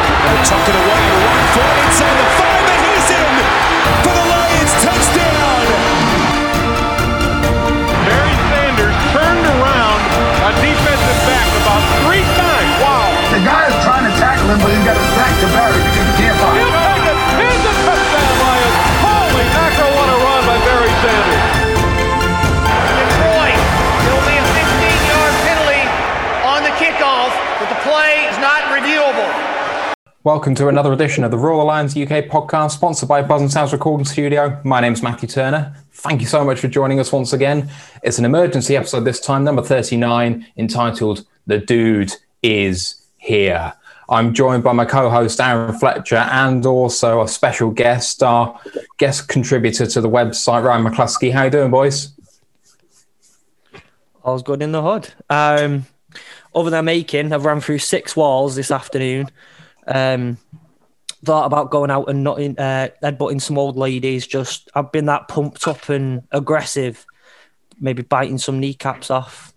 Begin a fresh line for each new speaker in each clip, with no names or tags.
Going to tuck it away to right foot inside the 5, and he's in for the Lions. Touchdown!
Barry Sanders turned around a defensive back about 3 times. Wow.
The guy is trying to tackle him, but he's got his back to Barry because he can't find him.
He'll take it. Here's the touchdown, Lions. Holy mackerel, what a run by Barry Sanders.
Detroit, there will be a 15-yard penalty on the kickoff, but the play is not reviewable.
Welcome to another edition of the Royal Alliance UK podcast, sponsored by Buzz and Sounds Recording Studio. My name's Matthew Turner. Thank you so much for joining us once again. It's an emergency episode this time, number 39, entitled The Dude Is Here. I'm joined by my co-host Aaron Fletcher and also a special guest, our guest contributor to the website, Ryan McCluskey. How you doing, boys?
All's good in the hood. Other than making, I've ran through 6 walls this afternoon. Thought about going out and not headbutting some old ladies. Just I've been that pumped up and aggressive, maybe biting some kneecaps off.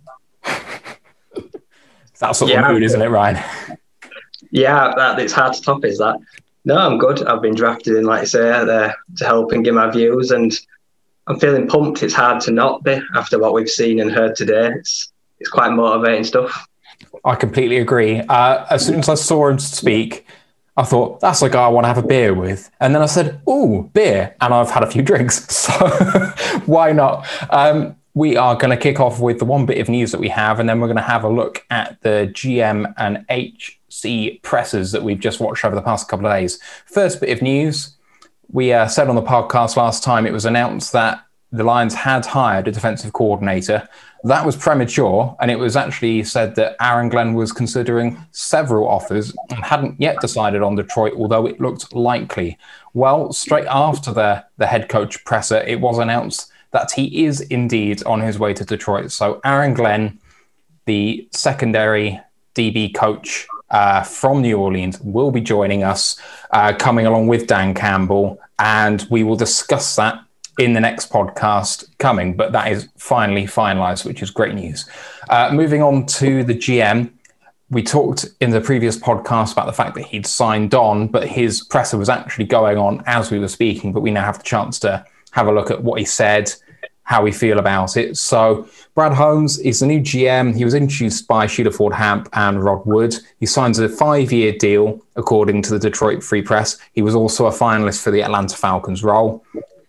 That sort of mood, isn't it, Ryan?
Yeah, it's hard to top, is that? No, I'm good. I've been drafted in, like I say, to help and give my views, and I'm feeling pumped. It's hard to not be after what we've seen and heard today. It's quite motivating stuff.
I completely agree. As soon as I saw him speak, I thought, that's a guy I want to have a beer with. And then I said, ooh, beer. And I've had a few drinks. So why not? We are going to kick off with the one bit of news that we have, and then we're going to have a look at the GM and HC pressers that we've just watched over the past couple of days. First bit of news, we said on the podcast last time, it was announced that the Lions had hired a defensive coordinator. That was premature, and it was actually said that Aaron Glenn was considering several offers and hadn't yet decided on Detroit, although it looked likely. Well, straight after the head coach presser, it was announced that he is indeed on his way to Detroit. So Aaron Glenn, the secondary DB coach from New Orleans, will be joining us, coming along with Dan Campbell, and we will discuss that in the next podcast coming, but that is finally finalised, which is great news. Moving on to the GM, we talked in the previous podcast about the fact that he'd signed on, but his presser was actually going on as we were speaking, but we now have the chance to have a look at what he said, how we feel about it. So Brad Holmes is the new GM. He was introduced by Sheila Ford Hamp and Rod Wood. He signs a 5-year deal, according to the Detroit Free Press. He was also a finalist for the Atlanta Falcons role.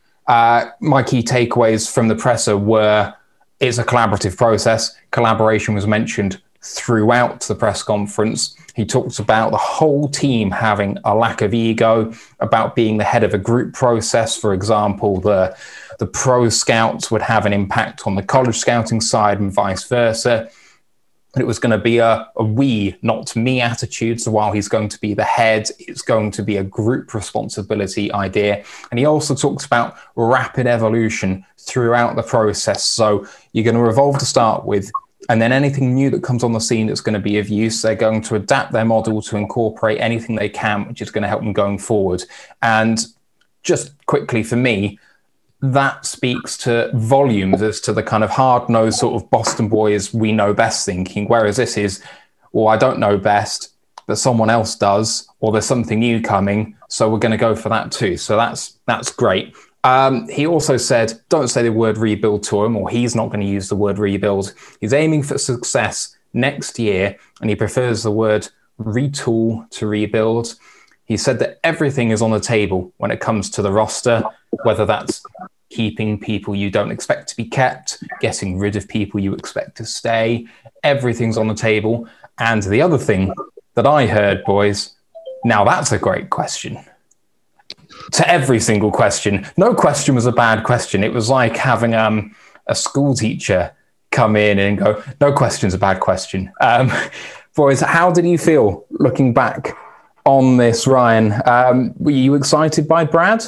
My key takeaways from the presser were it's a collaborative process. Collaboration was mentioned throughout the press conference. He talked about the whole team having a lack of ego, about being the head of a group process. For example, the pro scouts would have an impact on the college scouting side and vice versa. And it was going to be a we, not me attitude. So while he's going to be the head, it's going to be a group responsibility idea. And he also talks about rapid evolution throughout the process. So you're going to evolve to start with, and then anything new that comes on the scene that's going to be of use, they're going to adapt their model to incorporate anything they can, which is going to help them going forward. And just quickly for me, that speaks to volumes as to the kind of hard-nosed sort of Boston boys we know best thinking, whereas this is, well, I don't know best, but someone else does, or there's something new coming, so we're going to go for that too. So that's great. He also said, don't say the word rebuild to him, or he's not going to use the word rebuild. He's aiming for success next year, and he prefers the word retool to rebuild. He said that everything is on the table when it comes to the roster, whether that's keeping people you don't expect to be kept, getting rid of people you expect to stay. Everything's on the table. And the other thing that I heard, boys, now that's a great question. To every single question. No question was a bad question. It was like having a school teacher come in and go, no question's a bad question. Boys, how did you feel looking back on this, Ryan? Were you excited by Brad?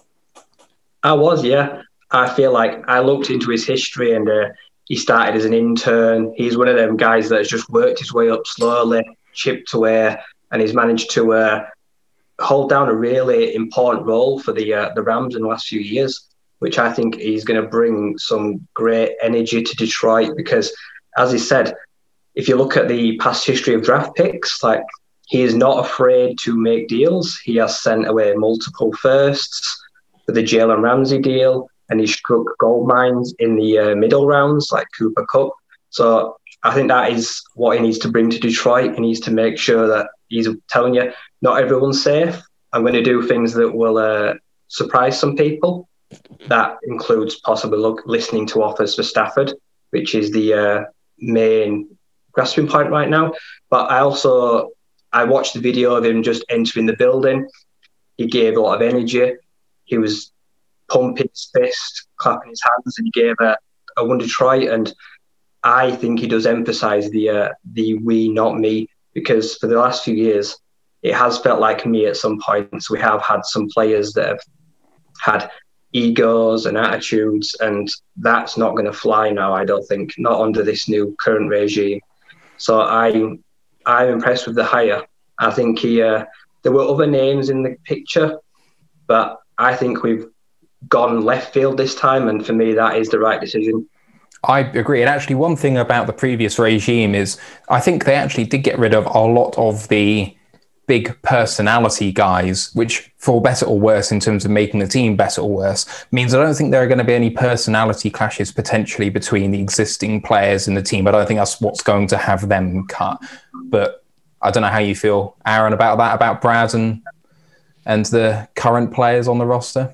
I was, yeah. I feel like I looked into his history, and he started as an intern. He's one of them guys that's just worked his way up slowly, chipped away, and he's managed to hold down a really important role for the Rams in the last few years, which I think he's going to bring some great energy to Detroit because, as he said, if you look at the past history of draft picks, like he is not afraid to make deals. He has sent away multiple firsts for the Jalen Ramsey deal, and he struck gold mines in the middle rounds, like Cooper Kupp. So I think that is what he needs to bring to Detroit. He needs to make sure that he's telling you, not everyone's safe. I'm going to do things that will surprise some people. That includes possibly listening to offers for Stafford, which is the main grasping point right now. But I watched the video of him just entering the building. He gave a lot of energy. He was pumping his fist, clapping his hands, and he gave a one Detroit. And I think he does emphasise the we, not me, because for the last few years, it has felt like me at some points. We have had some players that have had egos and attitudes, and that's not going to fly now, I don't think, not under this new current regime. So I'm impressed with the hire. I think there were other names in the picture, but I think we've gone left field this time, and for me, that is the right decision.
I agree. And actually, one thing about the previous regime is I think they actually did get rid of a lot of the big personality guys, which, for better or worse, in terms of making the team better or worse, means I don't think there are going to be any personality clashes potentially between the existing players in the team. I don't think that's what's going to have them cut. But I don't know how you feel, Aaron, about that, about Brad and the current players on the roster.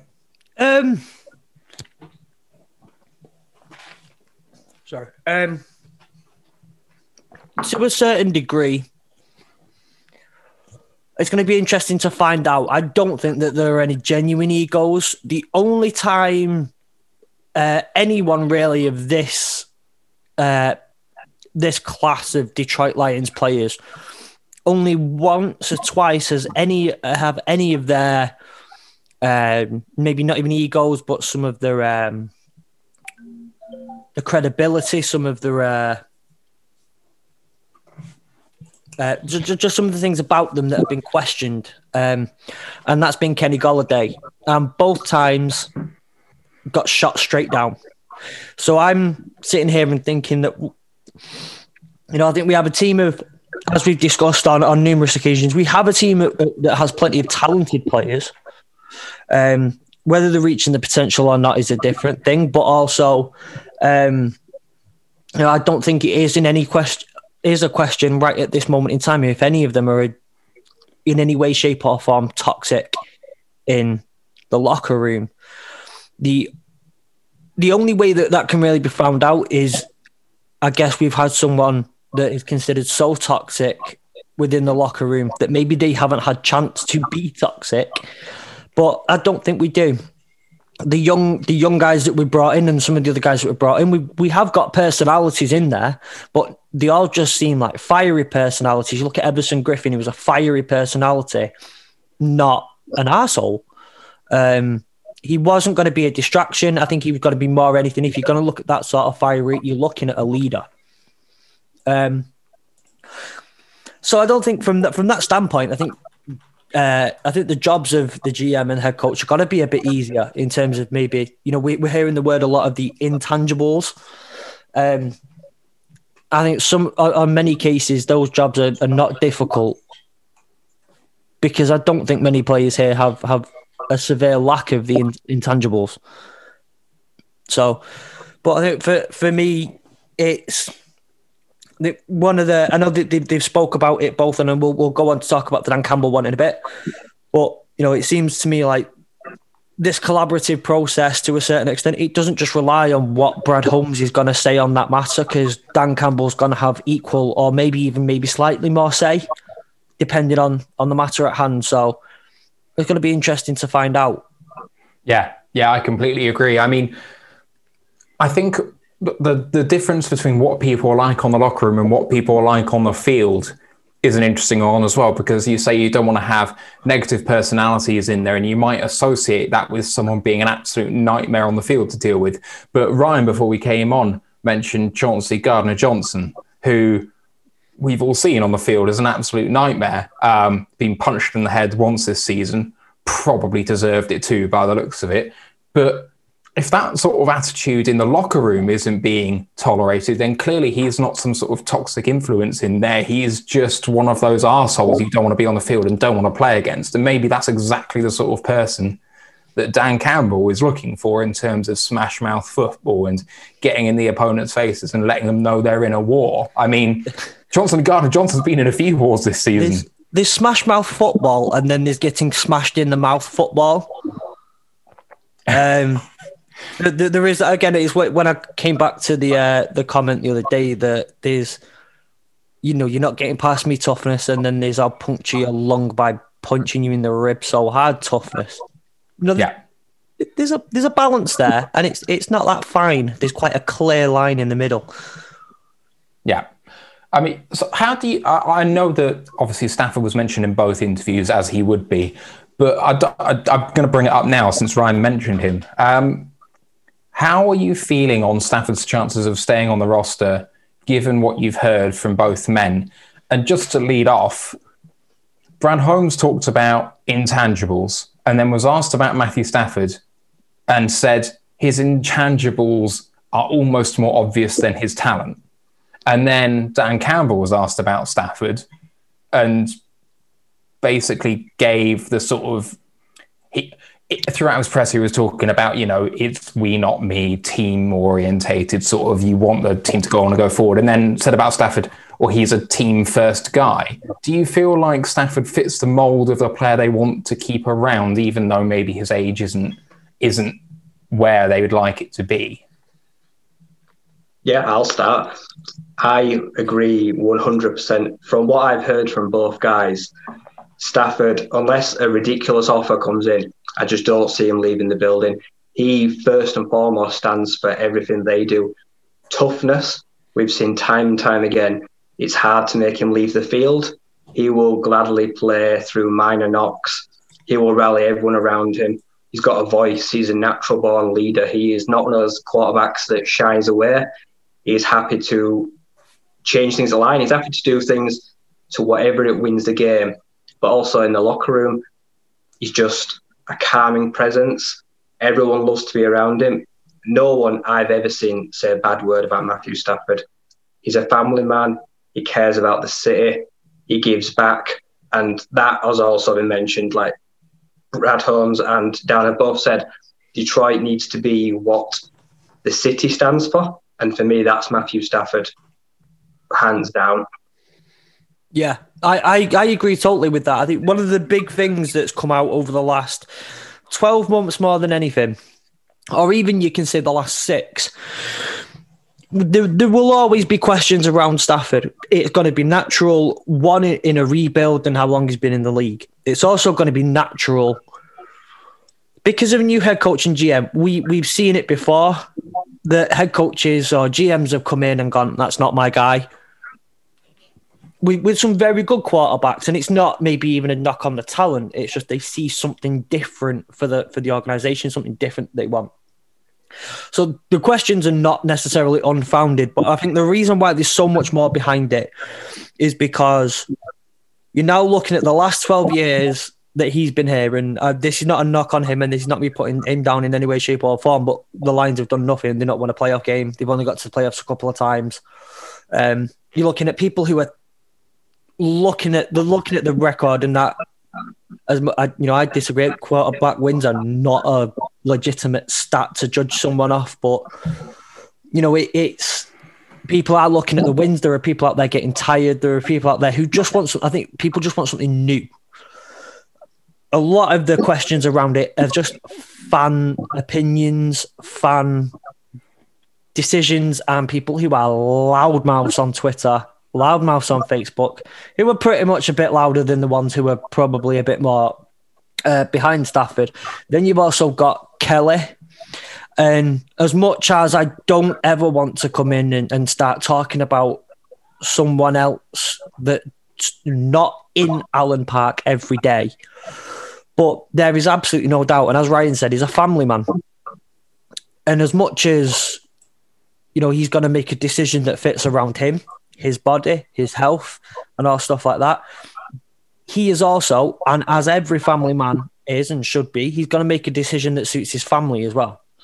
Sorry. To a certain degree, it's going to be interesting to find out. I don't think that there are any genuine egos. The only time anyone really of this class of Detroit Lions players, only once or twice has any of their maybe not even egos, but some of their the credibility, some of their just some of the things about them that have been questioned, and that's been Kenny Golladay. Both times got shot straight down. So I'm sitting here and thinking that, I think we have a team of, as we've discussed on numerous occasions, we have a team that has plenty of talented players. Whether they're reaching the potential or not is a different thing, but also, I don't think it is in any question. Is a question right at this moment in time if any of them are in any way, shape, or form toxic in the locker room. The only way that can really be found out is, I guess, we've had someone that is considered so toxic within the locker room that maybe they haven't had chance to be toxic, but I don't think we do. The young guys that we brought in and some of the other guys that we brought in, we have got personalities in there, but they all just seem like fiery personalities. You look at Everson Griffin, he was a fiery personality, not an arsehole. He wasn't going to be a distraction. I think he was going to be more anything. If you're going to look at that sort of fiery, you're looking at a leader. So I don't think from that standpoint, I think the jobs of the GM and head coach are going to be a bit easier in terms of maybe, we're hearing the word a lot of the intangibles. I think on many cases, those jobs are not difficult because I don't think many players here have a severe lack of the intangibles. So, but I think for me, it's one of the, I know they've spoke about it both, and we'll go on to talk about the Dan Campbell one in a bit. But, it seems to me like this collaborative process, to a certain extent, it doesn't just rely on what Brad Holmes is going to say on that matter, because Dan Campbell's going to have equal or maybe slightly more say, depending on the matter at hand. So it's going to be interesting to find out.
Yeah, I completely agree. I mean, I think the difference between what people are like on the locker room and what people are like on the field is an interesting one as well, because you say you don't want to have negative personalities in there, and you might associate that with someone being an absolute nightmare on the field to deal with. But Ryan, before we came on, mentioned Chauncey Gardner-Johnson, who we've all seen on the field as an absolute nightmare, being punched in the head once this season, probably deserved it too by the looks of it. But if that sort of attitude in the locker room isn't being tolerated, then clearly he's not some sort of toxic influence in there. He is just one of those arseholes you don't want to be on the field and don't want to play against. And maybe that's exactly the sort of person that Dan Campbell is looking for in terms of smash mouth football and getting in the opponent's faces and letting them know they're in a war. I mean, Gardner-Johnson's been in a few wars this season.
There's smash mouth football, and then there's getting smashed in the mouth football. There is, again, it is when I came back to the comment the other day that there's, you're not getting past me toughness, and then there's I'll puncture your lung by punching you in the rib so hard toughness. There's a balance there, and it's not that fine. There's quite a clear line in the middle. Yeah.
I mean, so how do you... I know that obviously Stafford was mentioned in both interviews, as he would be, but I'm going to bring it up now since Ryan mentioned him. How are you feeling on Stafford's chances of staying on the roster, given what you've heard from both men? And just to lead off, Brad Holmes talked about intangibles and then was asked about Matthew Stafford and said his intangibles are almost more obvious than his talent. And then Dan Campbell was asked about Stafford and basically gave the sort of... throughout his press, he was talking about, it's we, not me, team orientated, sort of, you want the team to go on and go forward. And then said about Stafford, well, he's a team first guy. Do you feel like Stafford fits the mold of the player they want to keep around, even though maybe his age isn't where they would like it to be?
Yeah, I'll start. I agree 100%. From what I've heard from both guys, Stafford, unless a ridiculous offer comes in, I just don't see him leaving the building. He, first and foremost, stands for everything they do. Toughness, we've seen time and time again. It's hard to make him leave the field. He will gladly play through minor knocks. He will rally everyone around him. He's got a voice. He's a natural-born leader. He is not one of those quarterbacks that shies away. He is happy to change things a line. He's happy to do things to whatever it wins the game. But also in the locker room, he's just a calming presence. Everyone loves to be around him. No one I've ever seen say a bad word about Matthew Stafford. He's a family man. He cares about the city. He gives back. And that has also been mentioned, like Brad Holmes and Dan have both said, Detroit needs to be what the city stands for. And for me, that's Matthew Stafford, hands down.
Yeah, I agree totally with that. I think one of the big things that's come out over the last 12 months more than anything, or even you can say the last 6, there will always be questions around Stafford. It's going to be natural, one, in a rebuild and how long he's been in the league. It's also going to be natural because of a new head coach and GM. We've seen it before. The head coaches or GMs have come in and gone, that's not my guy. With some very good quarterbacks, and it's not maybe even a knock on the talent. It's just they see something different for the organization, something different they want. So the questions are not necessarily unfounded, but I think the reason why there's so much more behind it is because you're now looking at the last 12 years that he's been here, and this is not a knock on him, and this is not me putting him down in any way, shape, or form. But the Lions have done nothing; they've not won a playoff game. They've only got to the playoffs a couple of times. You're looking at people who are looking at the record, and that, I disagree. Quarterback wins are not a legitimate stat to judge someone off, but it's people are looking at the wins. There are people out there getting tired. There are people out there who just want. I think people just want something new. A lot of the questions around it are just fan opinions, fan decisions, and people who are loudmouths on Twitter, loudmouths on Facebook, who are pretty much a bit louder than the ones who are probably a bit more behind Stafford. Then you've also got Kelly. And as much as I don't ever want to come in and start talking about someone else that's not in Allen Park every day, but there is absolutely no doubt, and as Ryan said, he's a family man. And as much as, he's going to make a decision that fits around him, his body, his health, and all stuff like that, he is also, and as every family man is and should be, he's going to make a decision that suits his family as well.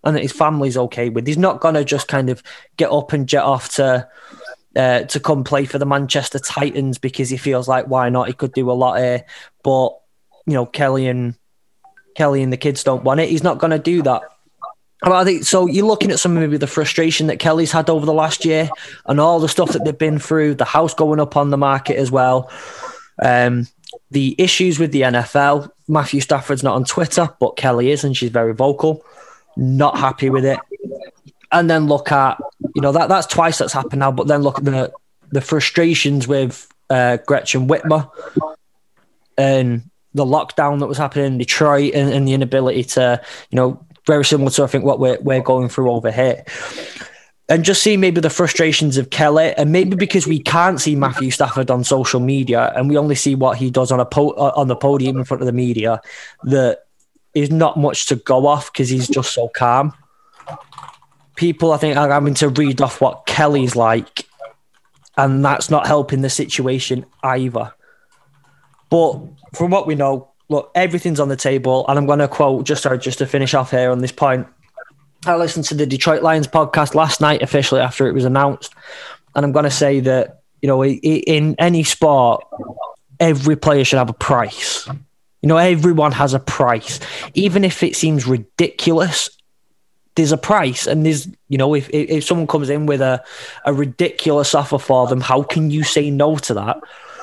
and that his family's okay with. He's not going to just kind of get up and jet off to come play for the Manchester Titans because he feels like, why not? He could do a lot here. But, Kelly and the kids don't want it. He's not going to do that. I think so. You're looking at some of maybe the frustration that Kelly's had over the last year and all the stuff that they've been through, the house going up on the market as well. The issues with the NFL. Matthew Stafford's not on Twitter, but Kelly is, and she's very vocal. Not happy with it. And then look at, that's twice that's happened now, but then look at the frustrations with Gretchen Whitmer and the lockdown that was happening in Detroit and the inability to, very similar to, I think, what we're going through over here. And just see maybe the frustrations of Kelly, and maybe because we can't see Matthew Stafford on social media and we only see what he does on the podium in front of the media, that is not much to go off because he's just so calm. People, I think, are having to read off what Kelly's like, and that's not helping the situation either. But from what we know, look, everything's on the table, and I'm going to quote, just to finish off here on this point, I listened to the Detroit Lions podcast last night, officially after it was announced, and I'm going to say that, in any sport, every player should have a price. Everyone has a price. Even if it seems ridiculous, there's a price. And there's, if someone comes in with a ridiculous offer for them, how can you say no to that?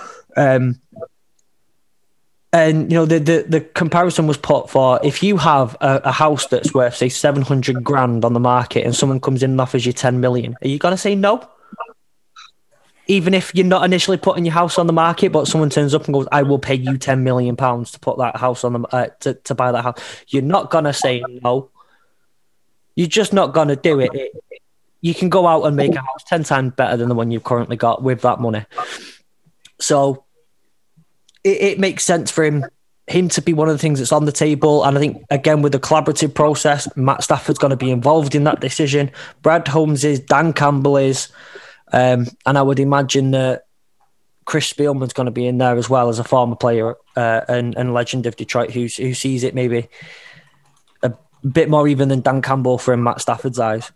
And, the comparison was put for, if you have a house that's worth, say, 700 grand on the market and someone comes in and offers you 10 million, are you going to say no? Even if you're not initially putting your house on the market, but someone turns up and goes, I will pay you 10 million pounds to put that house on the, to buy that house. You're not going to say no. You're just not going to do it. You can go out and make a house 10 times better than the one you've currently got with that money. So it makes sense for him to be one of the things that's on the table. And I think, again, with the collaborative process, Matt Stafford's going to be involved in that decision. Brad Holmes is, Dan Campbell is, and I would imagine that Chris Spielman's going to be in there as well, as a former player and legend of Detroit who sees it maybe a bit more even than Dan Campbell from Matt Stafford's eyes.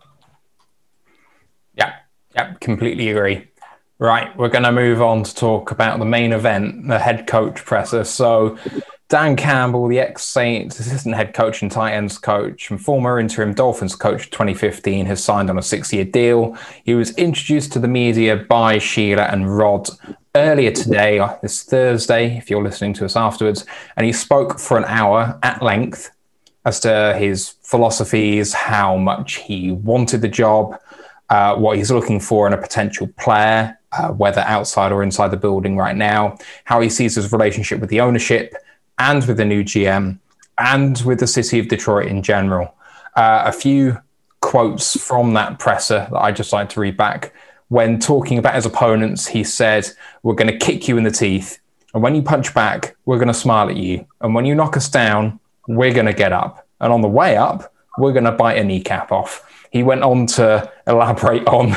Yeah, completely agree. Right, we're going to move on to talk about the main event, the head coach presser. So Dan Campbell, the ex-Saints assistant head coach and tight ends coach and former interim Dolphins coach 2015, has signed on a 6-year deal. He was introduced to the media by Sheila and Rod earlier today, this Thursday, if you're listening to us afterwards, and he spoke for an hour at length as to his philosophies, how much he wanted the job, what he's looking for in a potential player, whether outside or inside the building right now, how he sees his relationship with the ownership and with the new GM and with the city of Detroit in general. A few quotes from that presser that I'd just like to read back. When talking about his opponents, he said, "We're going to kick you in the teeth. And when you punch back, we're going to smile at you. And when you knock us down, we're going to get up. And on the way up, we're going to bite a kneecap off." He went on to elaborate on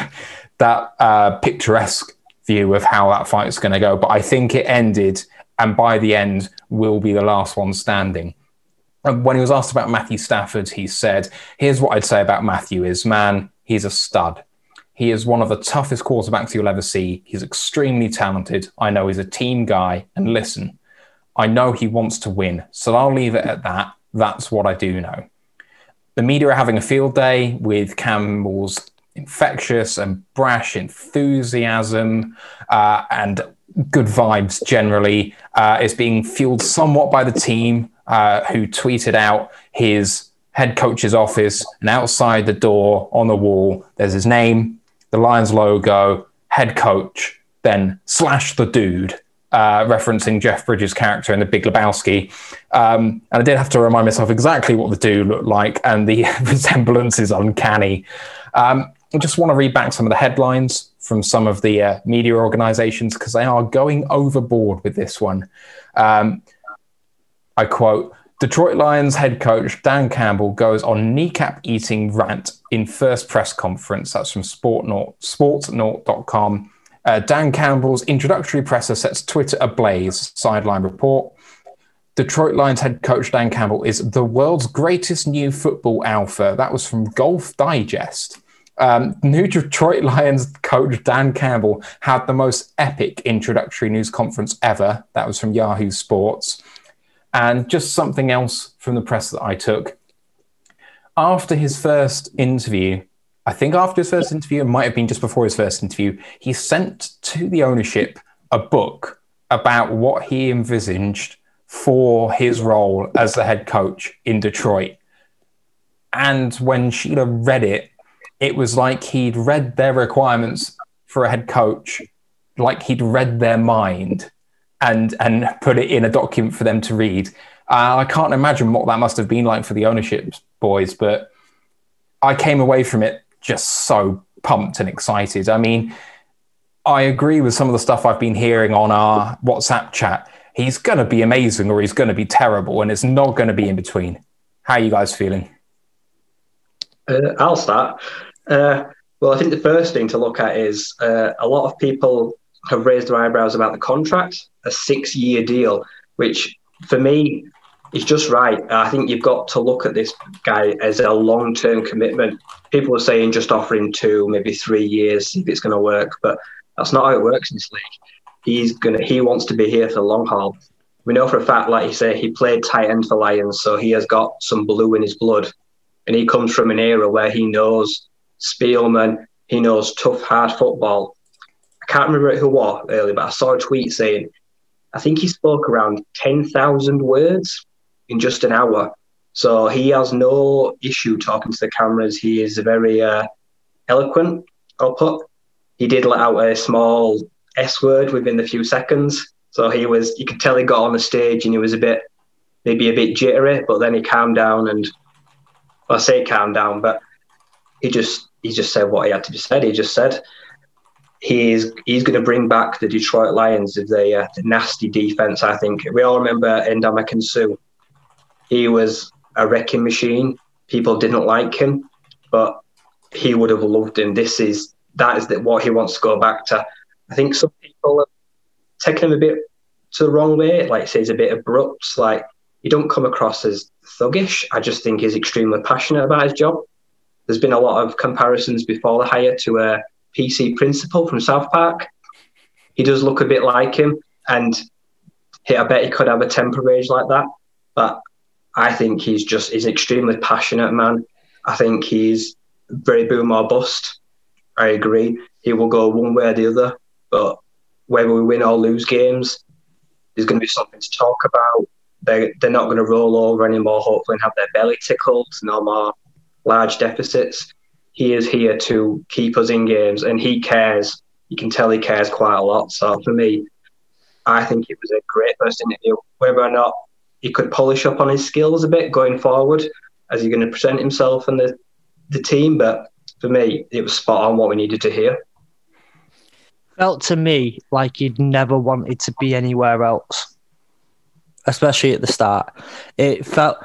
that picturesque view of how that fight's going to go. But I think it ended, and by the end, will be the last one standing. And when he was asked about Matthew Stafford, he said, "Here's what I'd say about Matthew is, man, he's a stud. He is one of the toughest quarterbacks you'll ever see. He's extremely talented. I know he's a team guy. And listen, I know he wants to win. So I'll leave it at that. That's what I do know." The media are having a field day with Campbell's infectious and brash enthusiasm and good vibes generally. It's being fueled somewhat by the team who tweeted out his head coach's office, and outside the door on the wall, there's his name, the Lions logo, head coach, then / the dude, referencing Jeff Bridges' character in The Big Lebowski. And I did have to remind myself exactly what the dude looked like, and the resemblance is uncanny. I just want to read back some of the headlines from some of the media organizations because they are going overboard with this one. I quote, "Detroit Lions head coach Dan Campbell goes on kneecap-eating rant in first press conference." That's from sportsnaut.com. Dan Campbell's introductory presser sets Twitter ablaze, sideline report.
Detroit Lions head coach Dan Campbell is the world's greatest new football alpha. That was from Golf Digest. New Detroit Lions coach Dan Campbell had the most epic introductory news conference ever. That was from Yahoo Sports. And just something else from the press that I took. After his first interview, it might have been just before his first interview, he sent to the ownership a book about what he envisaged for his role as the head coach in Detroit. And when Sheila read it, it was like he'd read their requirements for a head coach, like he'd read their mind and put it in a document for them to read. I can't imagine what that must have been like for the ownership boys, but I came away from it just so pumped and excited. I mean, I agree with some of the stuff I've been hearing on our WhatsApp chat. He's going to be amazing or he's going to be terrible, and it's not going to be in between. How are you guys feeling?
I'll start. Well, I think the first thing to look at is a lot of people have raised their eyebrows about the contract, a 6-year deal, which for me is just right. I think you've got to look at this guy as a long-term commitment. People are saying just offer him 2, maybe 3 years, see if it's going to work, but that's not how it works in this league. He wants to be here for the long haul. We know for a fact, like you say, he played tight end for Lions, so he has got some blue in his blood. And he comes from an era where he knows Spielman, he knows tough, hard football. I can't remember who was earlier, but I saw a tweet saying, I think he spoke around 10,000 words in just an hour. So he has no issue talking to the cameras. He is very eloquent, I'll put. He did let out a small S word within a few seconds. So you could tell he got on the stage and he was maybe a bit jittery, but then he calmed down and, well, I say calmed down, but he just said what he had to be said. He just said he's going to bring back the Detroit Lions of the nasty defense, I think. We all remember Ndamukong Suh. He was a wrecking machine. People didn't like him, but he would have loved him. That is what he wants to go back to. I think some people have taken him a bit to the wrong way. Like, say he's a bit abrupt. Like, he don't come across as thuggish. I just think he's extremely passionate about his job. There's been a lot of comparisons before the hire to a PC Principal from South Park. He does look a bit like him, and I bet he could have a temper rage like that. But I think he's extremely passionate, man. I think he's very boom or bust. I agree. He will go one way or the other, but whether we win or lose games, there's going to be something to talk about. They're not going to roll over anymore, hopefully, and have their belly tickled, no more large deficits. He is here to keep us in games, and he cares. You can tell he cares quite a lot. So for me, I think it was a great first interview. Whether or not he could polish up on his skills a bit going forward, as he's going to present himself and the team, but for me, it was spot on what we needed to hear.
Felt to me like he'd never wanted to be anywhere else, especially at the start. It felt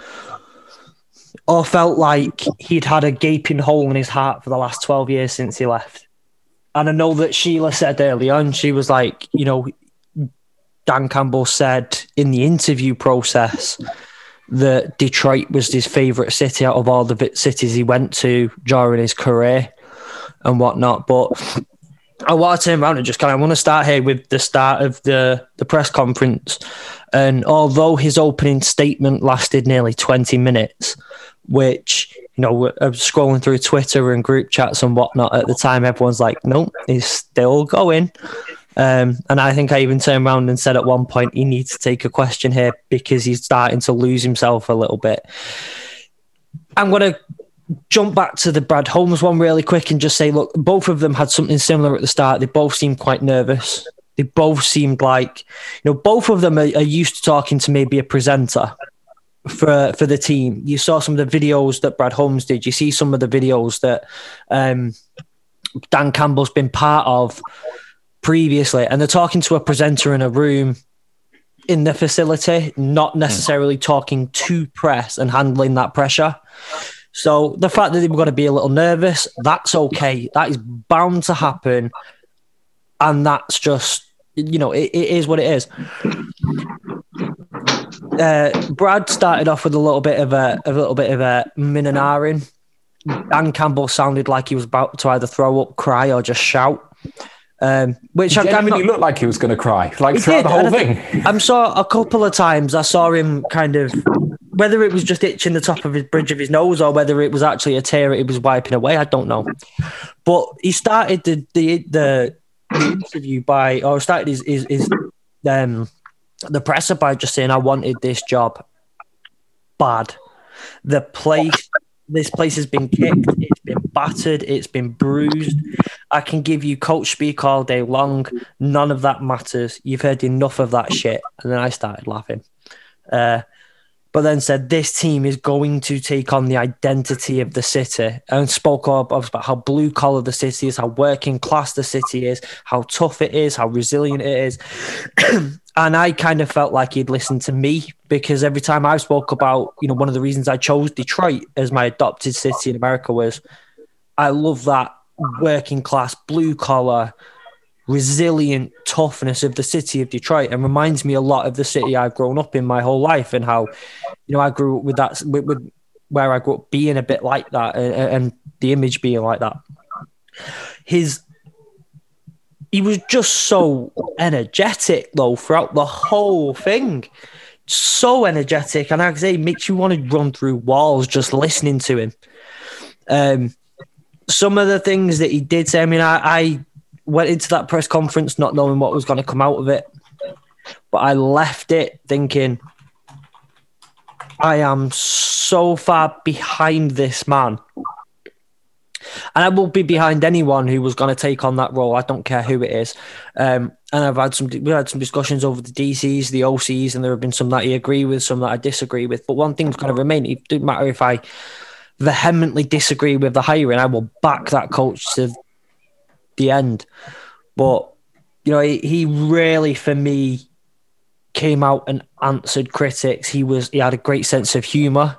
like he'd had a gaping hole in his heart for the last 12 years since he left. And I know that Sheila said early on, she was like, Dan Campbell said in the interview process that Detroit was his favourite city out of all the cities he went to during his career and whatnot. But I want to turn around and I want to start here with the start of the press conference. And although his opening statement lasted nearly 20 minutes, which, I was scrolling through Twitter and group chats and whatnot at the time, everyone's like, nope, he's still going. And I think I even turned around and said at one point, he needs to take a question here because he's starting to lose himself a little bit. I'm going to jump back to the Brad Holmes one really quick and just say, look, both of them had something similar at the start. They both seemed quite nervous. They both seemed like, both of them are used to talking to maybe a presenter for the team. You saw some of the videos that Brad Holmes did. You see some of the videos that Dan Campbell's been part of previously, and they're talking to a presenter in a room in the facility, not necessarily talking to press and handling that pressure. So the fact that they were going to be a little nervous, that's okay. That is bound to happen. And that's just, it is what it is. Brad started off with a little bit of a min-and-ahhing. Dan Campbell sounded like he was about to either throw up, cry, or just shout. Which
He genuinely looked like he was going to cry, like throughout the whole thing.
I saw a couple of times. I saw him kind of, whether it was just itching the top of his bridge of his nose or whether it was actually a tear he was wiping away, I don't know. But he started the interview by, or started his the presser by just saying, "I wanted this job bad." This place has been kicked, it's been battered, it's been bruised. I can give you coach speak all day long. None of that matters. You've heard enough of that shit. And then I started laughing. But then said, this team is going to take on the identity of the city, and spoke about how blue collar the city is, how working class the city is, how tough it is, how resilient it is. And I kind of felt like he'd listened to me, because every time I spoke about, one of the reasons I chose Detroit as my adopted city in America was I love that working class, blue collar, resilient toughness of the city of Detroit, and reminds me a lot of the city I've grown up in my whole life, and how, I grew up with that, with where I grew up being a bit like that, and the image being like that. He was just so energetic, though, throughout the whole thing. So energetic. And like I say, it makes you want to run through walls just listening to him. Some of the things that he did say, I went into that press conference not knowing what was going to come out of it. But I left it thinking, I am so far behind this man. And I will be behind anyone who was going to take on that role. I don't care who it is. And we had some discussions over the DCs, the OCs, and there have been some that I agree with, some that I disagree with. But one thing's going to remain. It doesn't matter if I vehemently disagree with the hiring. I will back that coach to the end. But, he really, for me, came out and answered critics. He had a great sense of humour.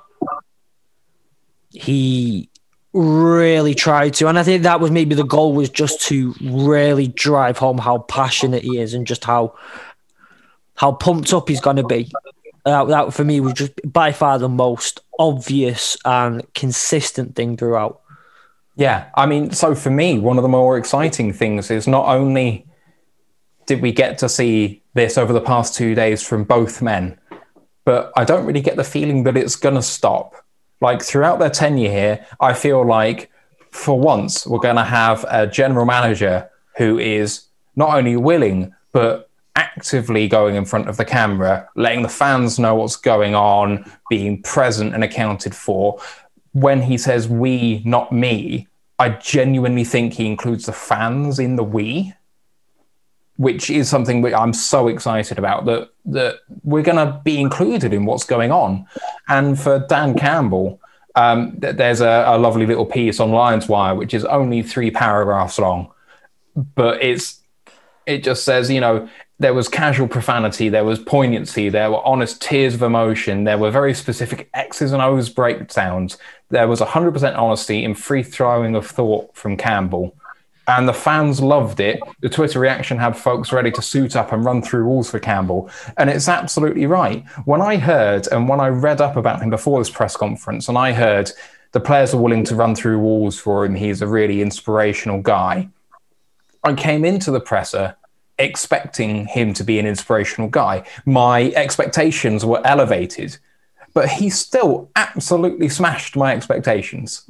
He really tried to, and I think that was maybe the goal, was just to really drive home how passionate he is and just how pumped up he's going to be. That for me was just by far the most obvious and consistent thing throughout.
Yeah, so for me, one of the more exciting things is not only did we get to see this over the past 2 days from both men, but I don't really get the feeling that it's going to stop. Like, throughout their tenure here, I feel like for once we're going to have a general manager who is not only willing, but actively going in front of the camera, letting the fans know what's going on, being present and accounted for. When he says we, not me, I genuinely think he includes the fans in the we, which is something that I'm so excited about, that we're going to be included in what's going on. And for Dan Campbell, there's a lovely little piece on Lions Wire, which is only 3 paragraphs long, but it just says, there was casual profanity, there was poignancy, there were honest tears of emotion, there were very specific X's and O's breakdowns, there was 100% honesty in free throwing of thought from Campbell. And the fans loved it. The Twitter reaction had folks ready to suit up and run through walls for Campbell. And it's absolutely right. When I heard, and when I read up about him before this press conference, and I heard the players are willing to run through walls for him, he's a really inspirational guy, I came into the presser expecting him to be an inspirational guy. My expectations were elevated, but he still absolutely smashed my expectations.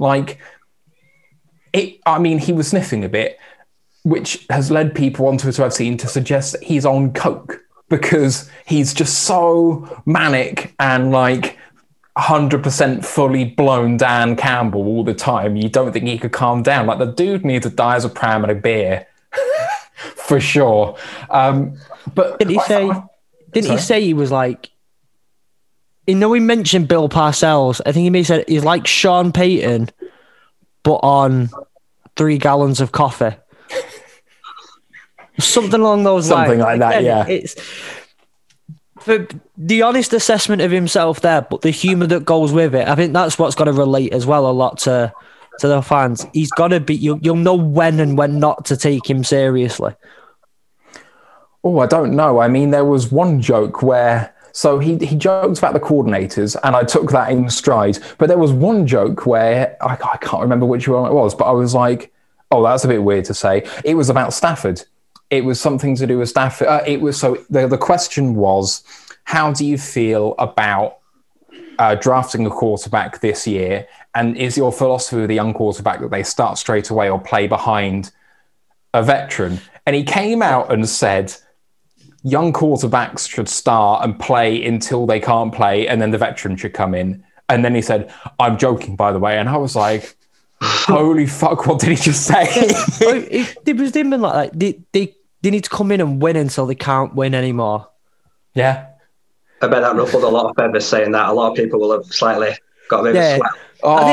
He was sniffing a bit, which has led people on Twitter I've seen to suggest that he's on coke, because he's just so manic and 100% fully blown Dan Campbell all the time. You don't think he could calm down. The dude needs a diazepam and a beer for sure. But
didn't he say he was like, we mentioned Bill Parcells. I think he may have said he's like Sean Payton, but on 3 gallons of coffee. Something along those lines.
Something like that, yeah.
It's for the honest assessment of himself there, but the humour that goes with it. I think that's what's going to relate as well a lot to the fans. He's got to be, you'll know when and when not to take him seriously.
Oh, I don't know. There was one joke where So he jokes about the coordinators, and I took that in stride. But there was one joke where I can't remember which one it was, but I was like, oh, that's a bit weird to say. It was about Stafford. It was something to do with Stafford. The question was, how do you feel about drafting a quarterback this year? And is your philosophy with a young quarterback that they start straight away or play behind a veteran? And he came out and said, young quarterbacks should start and play until they can't play, and then the veteran should come in. And then he said, I'm joking, by the way. And I was like, holy fuck, what did he just say?
It was them like they need to come in and win until they can't win anymore.
Yeah.
I bet that ruffled a lot of feathers saying that. A lot of people will have slightly got a bit of a sweat.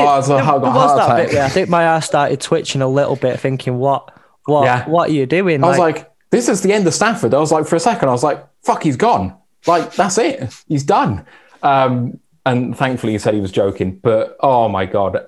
I think my ass started twitching a little bit, thinking, what are you doing?
I was like, this is the end of Stafford. I was like, for a second, I was like, fuck, he's gone. Like, that's it. He's done. And thankfully he said he was joking. But, oh my God.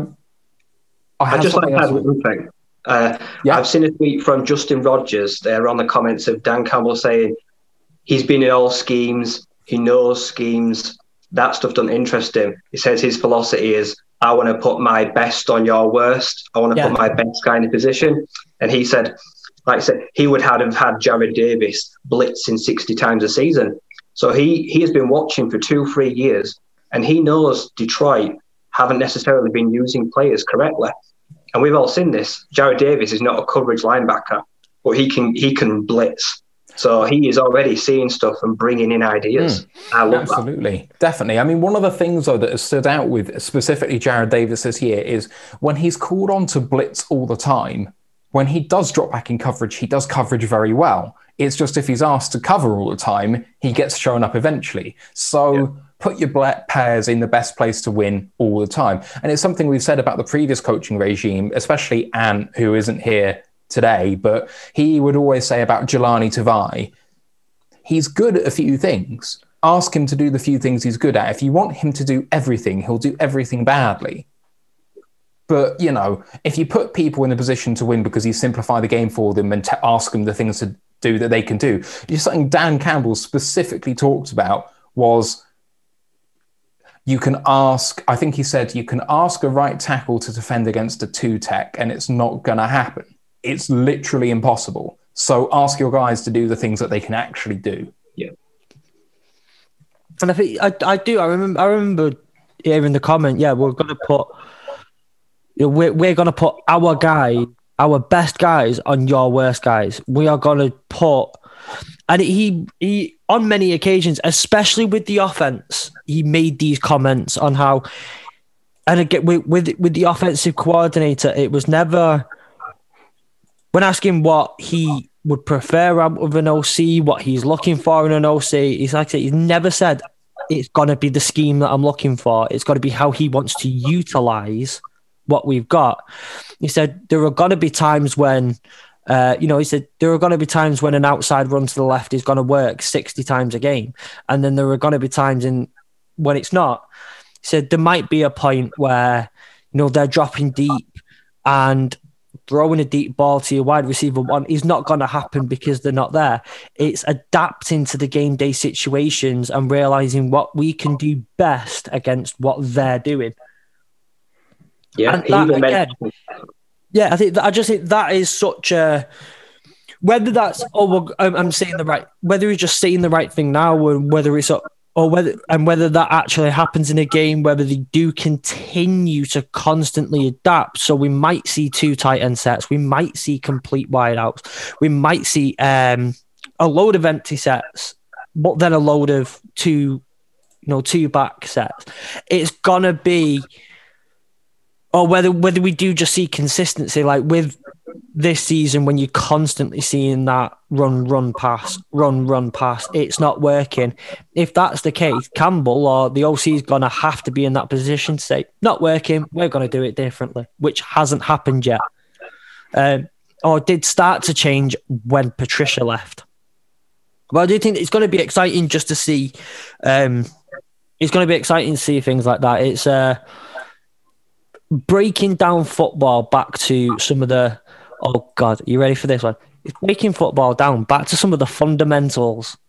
I just like to add one thing. I've seen a tweet from Justin Rogers there on the comments of Dan Campbell saying he's been in all schemes. He knows schemes. That stuff doesn't interest him. He says his philosophy is, I want to put my best on your worst. I want to put my best guy in a position. And he said, like I said, he would have had Jared Davis blitzing 60 times a season. So he has been watching for 2-3 years, and he knows Detroit haven't necessarily been using players correctly. And we've all seen this. Jared Davis is not a coverage linebacker, but he can blitz. So he is already seeing stuff and bringing in ideas. I love
Absolutely. That. Definitely. I mean, one of the things, though, that has stood out with specifically Jared Davis this year is when he's called on to blitz all the time, when he does drop back in coverage, he does coverage very well. It's just if he's asked to cover all the time, he gets shown up eventually. So put your players in the best place to win all the time. And it's something we've said about the previous coaching regime, especially Ant, who isn't here today, but he would always say about Jelani Tavai, he's good at a few things. Ask him to do the few things he's good at. If you want him to do everything, he'll do everything badly. But, you know, if you put people in a position to win because you simplify the game for them and ask them the things to do that they can do, just something Dan Campbell specifically talked about was you can ask, I think he said, you can ask a right tackle to defend against a 2-tech and it's not going to happen. It's literally impossible. So ask your guys to do the things that they can actually do.
Yeah.
And I think I do. I remember hearing the comment. Yeah, we're going to put. We're going to put our best guys on your worst guys. We are going to put. And he on many occasions, especially with the offense, he made these comments on how. And again, with the offensive coordinator, it was never. When asking what he would prefer out of an OC, what he's looking for in an OC, he's never said it's going to be the scheme that I'm looking for. It's got to be how he wants to utilize what we've got. He said there are going to be times when, there are going to be times when an outside run to the left is going to work 60 times a game, and then there are going to be times when it's not. He said there might be a point where they're dropping deep and throwing a deep ball to your wide receiver one is not going to happen because they're not there. It's adapting to the game day situations and realizing what we can do best against what they're doing.
Yeah,
I think that is such a, whether that's I'm saying the right, whether he's just saying the right thing now, or whether it's whether that actually happens in a game, whether they do continue to constantly adapt. So we might see 2 tight end sets, we might see complete wideouts, we might see a load of empty sets, but then a load of 2 back sets. It's gonna be, or whether we do just see consistency, like with this season when you're constantly seeing that run pass, it's not working. If that's the case, Campbell or the OC is going to have to be in that position to say, not working, we're going to do it differently, which hasn't happened yet. Or did start to change when Patricia left. But I do think it's going to be exciting just to see. It's going to be exciting to see things like that. It's breaking down football back to some of the. Oh God, are you ready for this one? It's breaking football down back to some of the fundamentals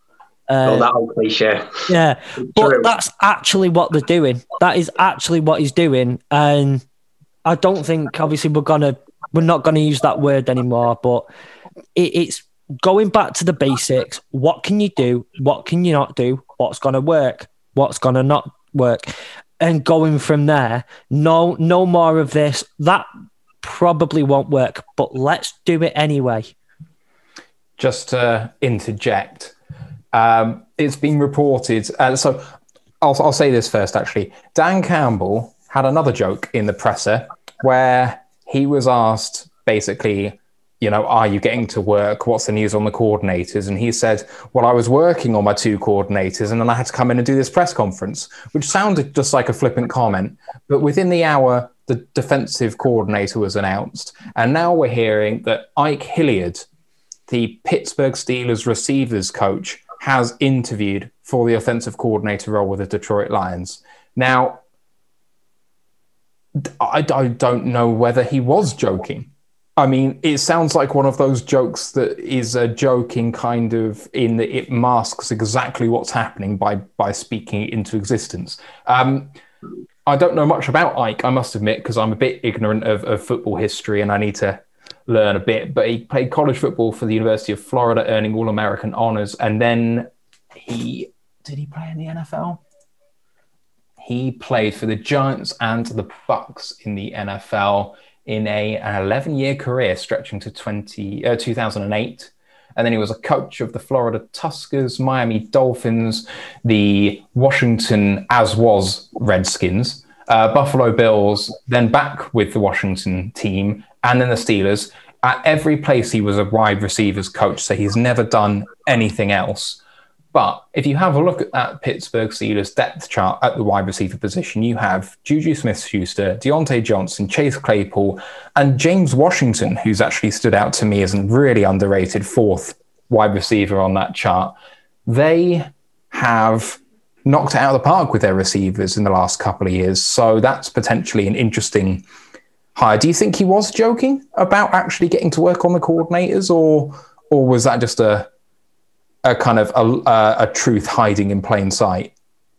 Oh, that old cliche.
Yeah, but
True.
that's actually what they're doing. That is actually what he's doing, and I don't think, obviously, we're not gonna use that word anymore. But it's going back to the basics. What can you do? What can you not do? What's gonna work? What's gonna not work? And going from there. No more of this. That probably won't work, but let's do it anyway.
Just to interject, it's been reported. So I'll say this first, actually. Dan Campbell had another joke in the presser where he was asked, basically, are you getting to work? What's the news on the coordinators? And he said, well, I was working on my 2 coordinators and then I had to come in and do this press conference, which sounded just like a flippant comment. But within the hour, the defensive coordinator was announced. And now we're hearing that Ike Hilliard, the Pittsburgh Steelers receivers coach, has interviewed for the offensive coordinator role with the Detroit Lions. Now, I don't know whether he was joking. I mean, it sounds like one of those jokes that is a joking kind of in that it masks exactly what's happening by speaking it into existence. I don't know much about Ike, I must admit, because I'm a bit ignorant of football history and I need to learn a bit, but he played college football for the University of Florida, earning All-American honors. And then did he play in the NFL? He played for the Giants and the Bucks in the NFL in an 11-year career stretching to 2008. And then he was a coach of the Florida Tuskers, Miami Dolphins, the Washington as-was Redskins, Buffalo Bills, then back with the Washington team, and then the Steelers. At every place, he was a wide receivers coach, so he's never done anything else. But if you have a look at that Pittsburgh Steelers depth chart at the wide receiver position, you have Juju Smith-Schuster, Deontay Johnson, Chase Claypool, and James Washington, who's actually stood out to me as a really underrated 4th wide receiver on that chart. They have knocked it out of the park with their receivers in the last couple of years, so that's potentially an interesting hire. Do you think he was joking about actually getting to work on the coordinators, or was that just a kind of a truth hiding in plain sight?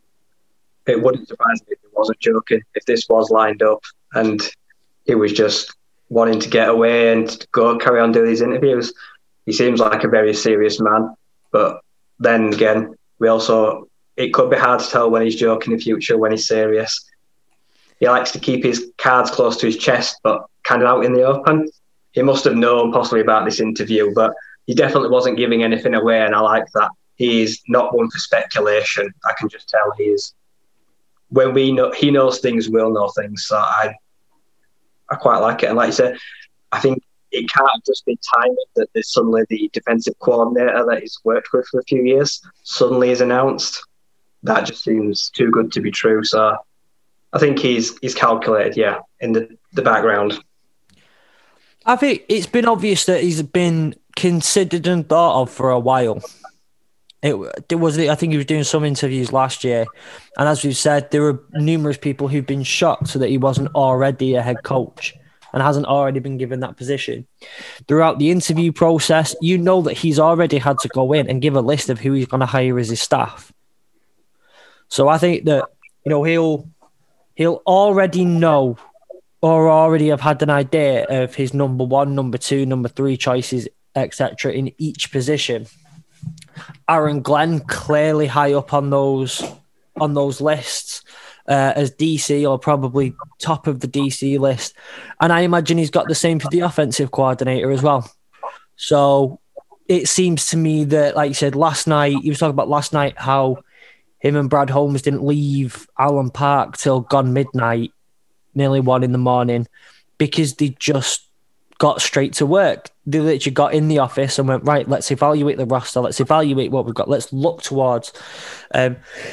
It wouldn't surprise me if he wasn't joking, if this was lined up and he was just wanting to get away and go carry on doing these interviews. He seems like a very serious man, but then again, it could be hard to tell when he's joking in the future, when he's serious. He likes to keep his cards close to his chest, but kind of out in the open. He must have known possibly about this interview, but he definitely wasn't giving anything away, and I like that. He's not one for speculation. I can just tell he is. When he knows things, we'll know things. So I quite like it. And like you said, I think it can't have just been timing that there's suddenly the defensive coordinator that he's worked with for a few years suddenly is announced. That just seems too good to be true. So I think he's calculated, in the background.
I think it's been obvious that he's been considered and thought of for a while. I think he was doing some interviews last year, and as we've said, there were numerous people who've been shocked that he wasn't already a head coach and hasn't already been given that position. Throughout the interview process, you know that he's already had to go in and give a list of who he's going to hire as his staff. So I think that he'll already know or already have had an idea of his number 1, number 2, number 3 choices, etc. in each position. Aaron Glenn clearly high up on those lists as DC, or probably top of the DC list. And I imagine he's got the same for the offensive coordinator as well. So it seems to me that, like you said, last night, he was talking about last night how him and Brad Holmes didn't leave Allen Park till gone midnight, nearly 1 a.m, because they just got straight to work. They literally got in the office and went, right, let's evaluate the roster. Let's evaluate what we've got. Let's look towards. And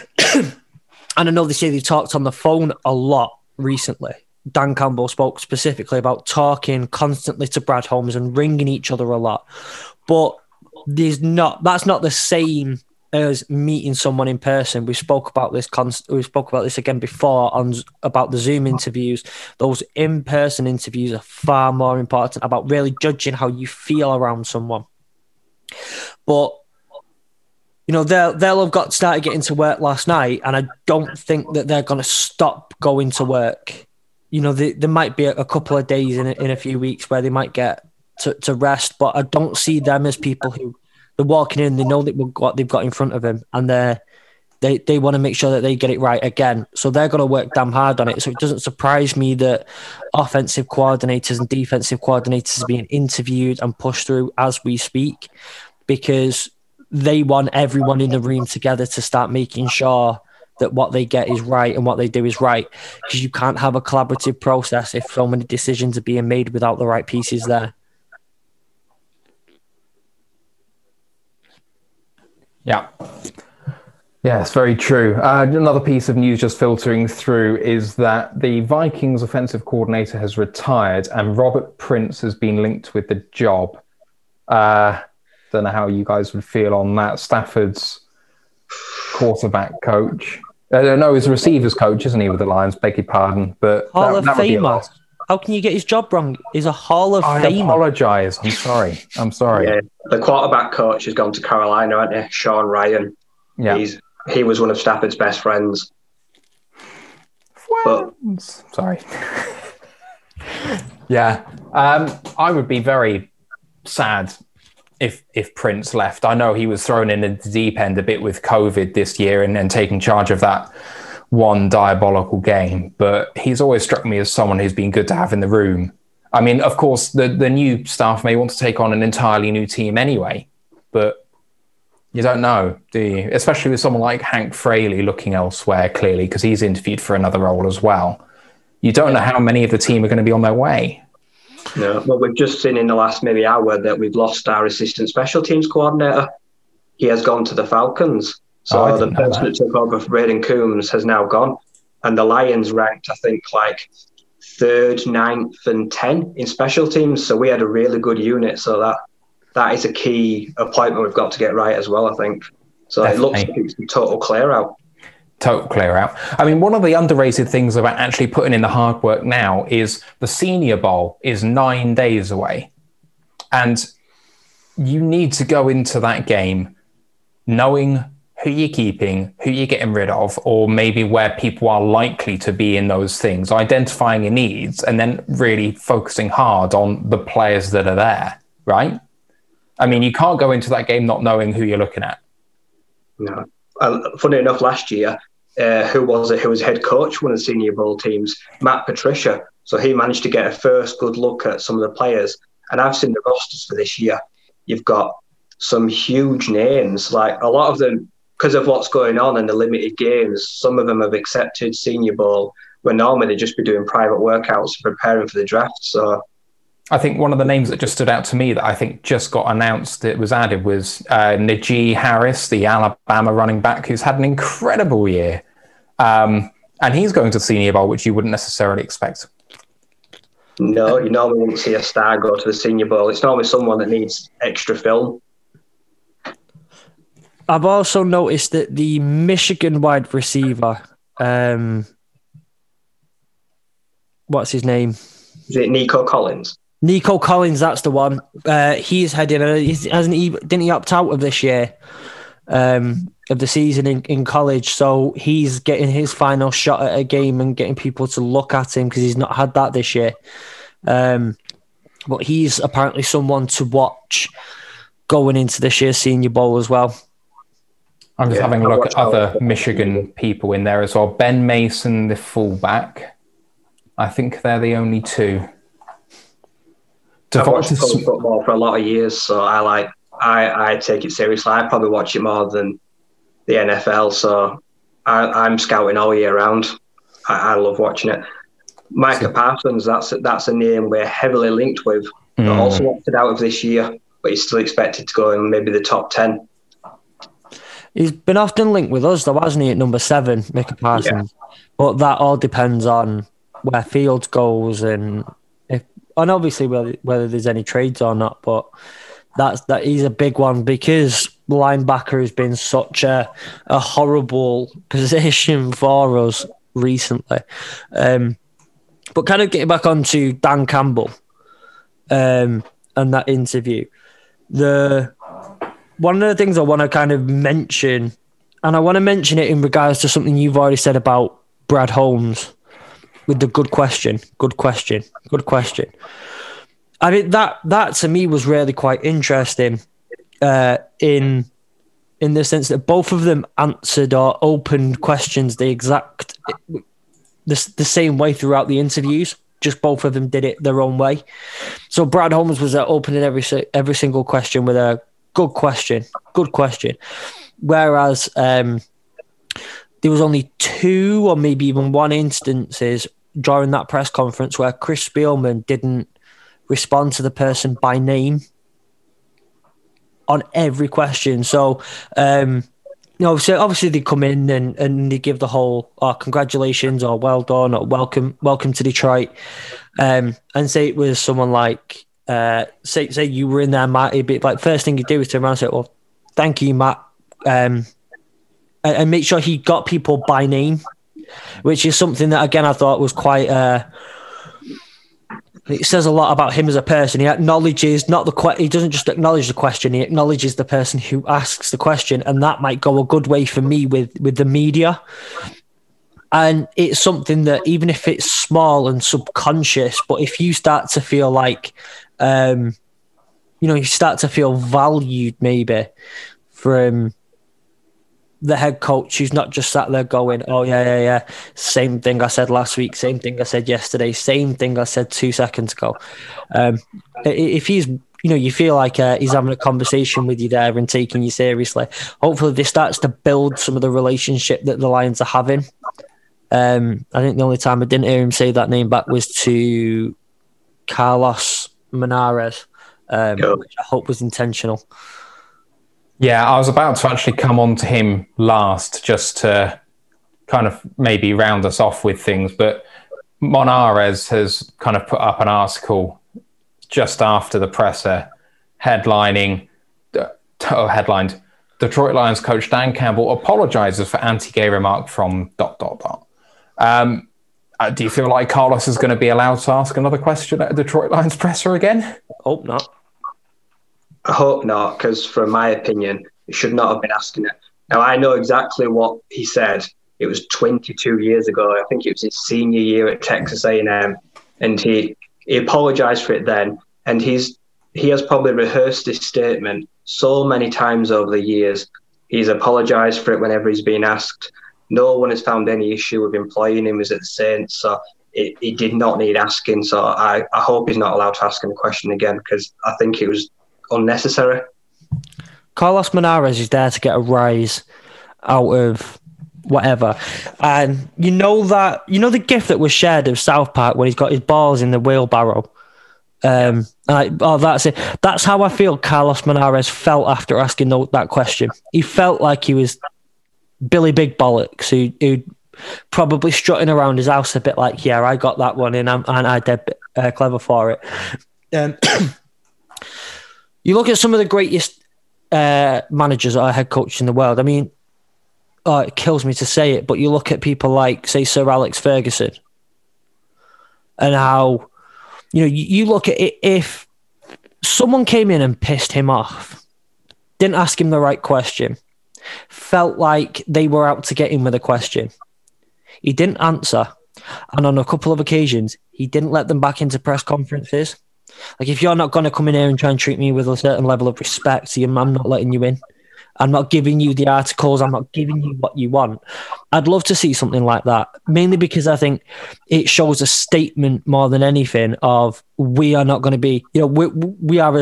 I know they say they've talked on the phone a lot recently. Dan Campbell spoke specifically about talking constantly to Brad Holmes and ringing each other a lot. But that's not the same as meeting someone in person. We spoke about this again before about the Zoom interviews. Those in-person interviews are far more important about really judging how you feel around someone. But they'll have got started getting to work last night, and I don't think that they're going to stop going to work. There might be a couple of days in a few weeks where they might get to rest, but I don't see them as people who they're walking in, they know that what they've got in front of them, and they want to make sure that they get it right again. So they're going to work damn hard on it. So it doesn't surprise me that offensive coordinators and defensive coordinators are being interviewed and pushed through as we speak, because they want everyone in the room together to start making sure that what they get is right and what they do is right. Because you can't have a collaborative process if so many decisions are being made without the right pieces there.
Yeah. Yeah, it's very true. Another piece of news just filtering through is that the Vikings offensive coordinator has retired and Robert Prince has been linked with the job. Don't know how you guys would feel on that. Stafford's quarterback coach. No, he's a receivers coach, isn't he, with the Lions? Beg your pardon. But
Hall of Famer. How can you get his job wrong? He's a Hall of Famer.
I apologise. I'm sorry. Yeah,
the quarterback coach has gone to Carolina, hasn't he? Sean Ryan.
Yeah.
He was one of Stafford's best friends.
Sorry. Yeah. I would be very sad if Prince left. I know he was thrown in the deep end a bit with COVID this year and taking charge of that one diabolical game, but he's always struck me as someone who's been good to have in the room. I mean, of course, the new staff may want to take on an entirely new team anyway, but you don't know, do you? Especially with someone like Hank Fraley looking elsewhere, clearly, because he's interviewed for another role as well. You don't know how many of the team are going to be on their way.
No, well, we've just seen in the last maybe hour that we've lost our assistant special teams coordinator. He has gone to the Falcons. So the person that took over for Braden Coombs has now gone. And the Lions ranked, I think, like 3rd, 9th and 10th in special teams. So we had a really good unit. So that is a key appointment we've got to get right as well, I think. So Definitely. It looks like it's a total clear out.
Total clear out. I mean, one of the underrated things about actually putting in the hard work now is the Senior Bowl is 9 days away. And you need to go into that game knowing who you're keeping, who you're getting rid of, or maybe where people are likely to be in those things, identifying your needs, and then really focusing hard on the players that are there, right? I mean, you can't go into that game not knowing who you're looking at.
No. Funny enough, last year, who was head coach one of the Senior Bowl teams? Matt Patricia. So he managed to get a first good look at some of the players. And I've seen the rosters for this year. You've got some huge names, like a lot of them, because of what's going on in the limited games, some of them have accepted Senior Bowl, where normally they'd just be doing private workouts preparing for the draft. So
I think one of the names that just stood out to me that I think just got announced that was added was Najee Harris, the Alabama running back, who's had an incredible year. And he's going to the Senior Bowl, which you wouldn't necessarily expect.
No, you normally wouldn't see a star go to the Senior Bowl. It's normally someone that needs extra film.
I've also noticed that the Michigan wide receiver, what's his name?
Is it Nico Collins?
Nico Collins, that's the one. He's heading. Didn't he opt out of this year of the season in college? So he's getting his final shot at a game and getting people to look at him because he's not had that this year. But he's apparently someone to watch going into this year's Senior Bowl as well.
I'm just having a look at other Michigan people in there as well. Ben Mason, the fullback. I think they're the only two.
I've watched football for a lot of years, so I take it seriously. I probably watch it more than the NFL, so I'm scouting all year round. I love watching it. Micah Parsons, that's a name we're heavily linked with. But also opted out of this year, but he's still expected to go in maybe the top 10.
He's been often linked with us, though, hasn't he, at number 7, Micah Parsons? Yeah. But that all depends on where Fields goes and obviously whether there's any trades or not. But that is a big one because linebacker has been such a horrible position for us recently. But kind of getting back onto Dan Campbell and that interview, one of the things I want to kind of mention, and I want to mention it in regards to something you've already said about Brad Holmes with the good question. I mean, that to me was really quite interesting in the sense that both of them answered or opened questions the same way throughout the interviews. Just both of them did it their own way. So Brad Holmes was opening every single question with a good question. Whereas there was only 2 or maybe even 1 instances during that press conference where Chris Spielman didn't respond to the person by name on every question. So, so obviously they come in and they give the whole congratulations or well done or welcome to Detroit, and say it was someone like say you were in there, Matt. It'd be like first thing you do is turn around and say, "Well, thank you, Matt," and make sure he got people by name, which is something that again I thought was quite. It says a lot about him as a person. He acknowledges he doesn't just acknowledge the question, he acknowledges the person who asks the question, and that might go a good way for me with the media. And it's something that even if it's small and subconscious, but if you start to feel like, you start to feel valued maybe from the head coach who's not just sat there going, oh, yeah. Same thing I said last week, same thing I said yesterday, same thing I said 2 seconds ago. If he's, you feel like he's having a conversation with you there and taking you seriously, hopefully this starts to build some of the relationship that the Lions are having. I think the only time I didn't hear him say that name back was to Carlos Menares, which I hope was intentional.
Yeah, I was about to actually come on to him last just to kind of maybe round us off with things. But Menares has kind of put up an article just after the presser headlined Detroit Lions coach Dan Campbell apologizes for anti-gay remark from ... Do you feel like Carlos is going to be allowed to ask another question at a Detroit Lions presser again?
Hope not.
I hope not, because from my opinion, he should not have been asking it. Now, I know exactly what he said. It was 22 years ago. I think it was his senior year at Texas A&M. And he apologized for it then. And he has probably rehearsed this statement so many times over the years. He's apologized for it whenever he's been asked. No one has found any issue with employing him as at the Saints. So he did not need asking. So I hope he's not allowed to ask him a question again, because I think it was unnecessary.
Carlos Menares is there to get a rise out of whatever. And you know the gif that was shared of South Park when he's got his balls in the wheelbarrow. That's it. That's how I feel Carlos Menares felt after asking that question. He felt like he was Billy Big Bollocks, who probably strutting around his house a bit like, yeah, I got that one and I did clever for it. You look at some of the greatest managers or head coaches in the world. I mean, it kills me to say it, but you look at people like, say, Sir Alex Ferguson, and how, you look at it, if someone came in and pissed him off, didn't ask him the right question, felt like they were out to get him with a question, he didn't answer, and on a couple of occasions, he didn't let them back into press conferences. Like, if you're not going to come in here and try and treat me with a certain level of respect, I'm not letting you in. I'm not giving you the articles. I'm not giving you what you want. I'd love to see something like that, mainly because I think it shows a statement more than anything of, we are not going to be, we are